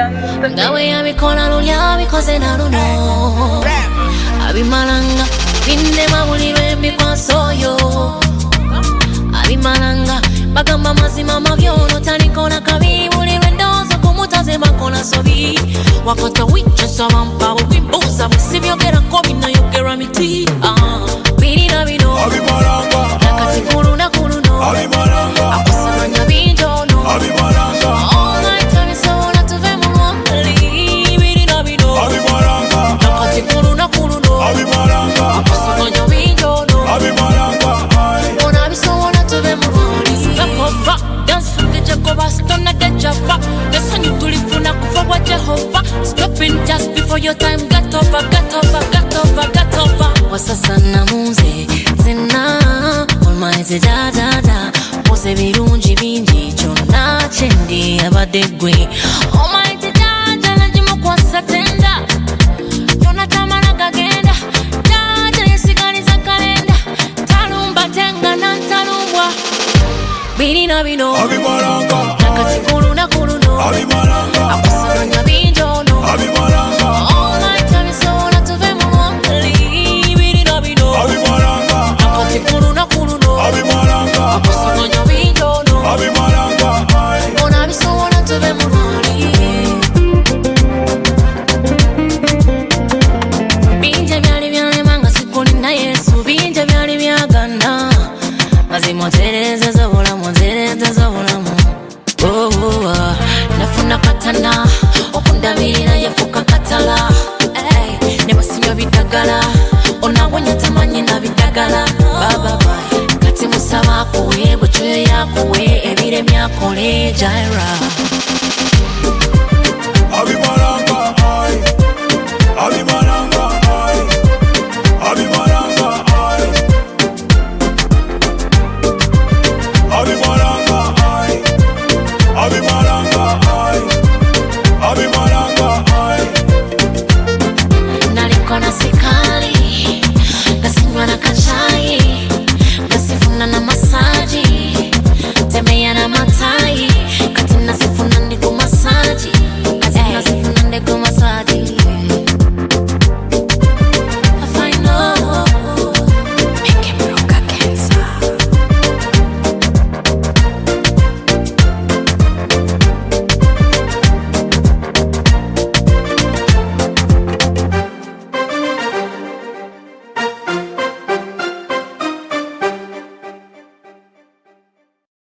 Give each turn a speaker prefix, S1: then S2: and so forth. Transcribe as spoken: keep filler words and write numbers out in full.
S1: Ngawe yabikola lulya bikoze na luno abimalanga binde mabulirwe mikwaso yo abimalanga bagamba mazima mabyono talikona kabi bulirwe ndozo kumutaze makola sobi wakata wicha sabampa wimbuza musibyogera ko binayogera miti ah birina bino
S2: abimalanga
S1: nakati kulu na kulu no
S2: abimalanga
S1: akusanya binjono
S2: abimalanga
S1: all night time so na tuve mulwali birina bino
S2: abimalanga
S1: nakati kulu na kulu no
S2: abimalanga
S1: akusanya binjono
S2: abimalanga
S1: ona bisobola tuve mulwali sikakova dance the Jacoba stone the Java the sun you tulifuna kufa wa Jehova stopping just before your time get over get over get over get over wasasa na munze zina almighty da da da pose birungi bingi chona chendi abadegwe almighty da da na jimo kwa satenda chona tamana gagenda da da yesiganiza kalenda talumba tenga na talumbwa birina bino
S2: abimalanga
S1: nakati kulu na kulu no
S2: abimalanga
S1: akusanya binjono
S2: abimalanga
S1: all night time so na tuve mulwali birina bino
S2: abimalanga
S1: nakati kulu na kulu no
S2: abimalanga
S1: akusanya binjono
S2: abimalanga
S1: ona bisobola tuve mulwali binje byali byalemanga sikulina Yesu binje byali byagana mazima tereze zobulamu tereze zobulamu oh, oh, oh. Nafuna katana okundabirira yafuka katala hey, nebasinywa bidagala onawonya tamanyi na bidagala baba bye kati musaba kuwe bwekyo yakuwe ebire myakole Jaira
S2: abimalanga abimalanga